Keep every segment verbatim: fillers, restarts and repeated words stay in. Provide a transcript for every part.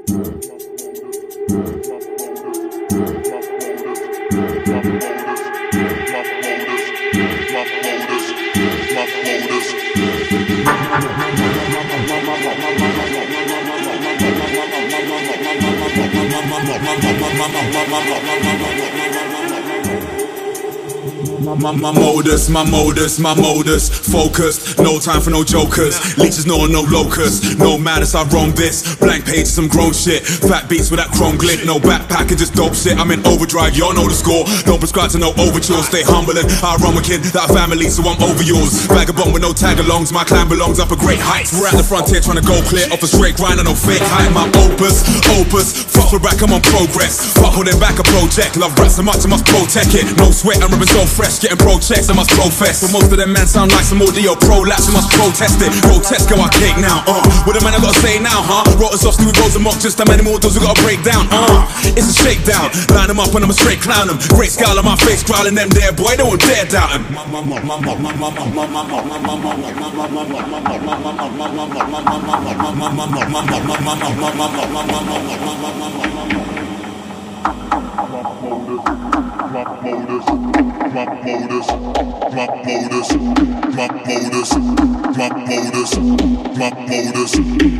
My, my modus, my modus, my modus, focused, no time for no jokers. Leeches, no, no locusts, no madness, I roam this. Blank page, some grown shit. Fat beats with that chrome glint, no backpack and just dope shit. I'm in overdrive, y'all know the score. Don't prescribe to no overtures, stay humble and I run with kid, that family, so I'm over yours. Vagabond with no tag-alongs, my clan belongs up a great heights. We're at the frontier trying to go clear off a straight grind and no fake height. My opus, opus, fuck with back, I'm on progress. Fuck holding back a project, love rap so much I must protect it. No sweat, I'm ripping so fresh, getting pro checks, I must profess. But most of them men sound like some audio prolapse, I must protest it. Grotesque, go our cake now, uh what a man I gotta say now, huh? Wrote us off, Stewie Rose and Mock, just how many more doors we gotta break down, uh it's a shakedown, line them up and I'm a straight clown them. Great scowl on my face, growling them there, boy, they won't dare doubt him. My modus, my modus, my modus, my modus, my modus, my modus.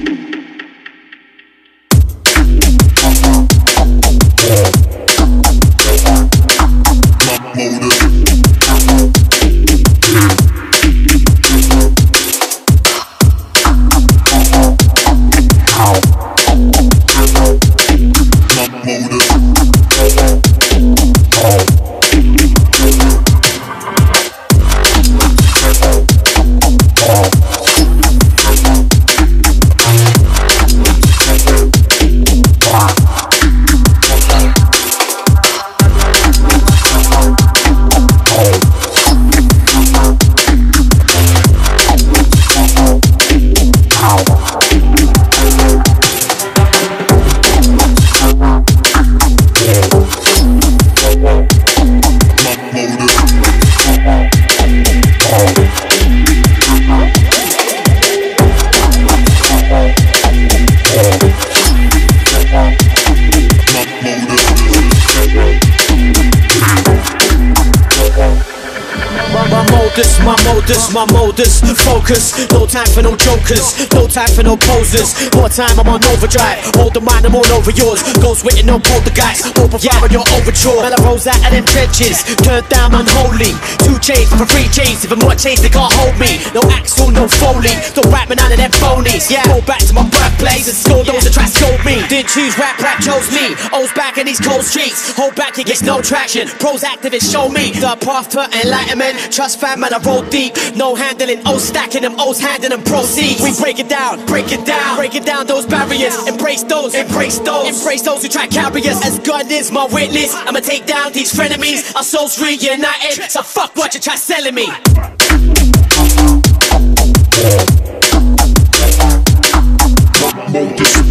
My modus, my modus, focus. No time for no jokers, no time for no posers. More time, I'm on overdrive. Hold the mind, I'm all over yours. Ghost waiting, no poltergeist. Open fire on your overture. Man, I rose out of them trenches. Turned down unholy. Two chains for free chains. Even more chains, they can't hold me. No Axel, no Foley. Don't rap me none of them phonies. Yeah, go back to my birthplace and score those that try to scold me. Didn't choose rap, rap chose me. O's back in these cold streets. Hold back, it gets no traction. Pros activists show me the path to enlightenment. Trust fam, man, I roll deep. No handling, O's stacking them, O's handing them proceeds. We break it down, break it down, breaking down those barriers. Embrace those, embrace those, embrace those who try to carry us. As God is my witness, I'ma take down these frenemies. Our souls reunited, so fuck what you try selling me. Modus.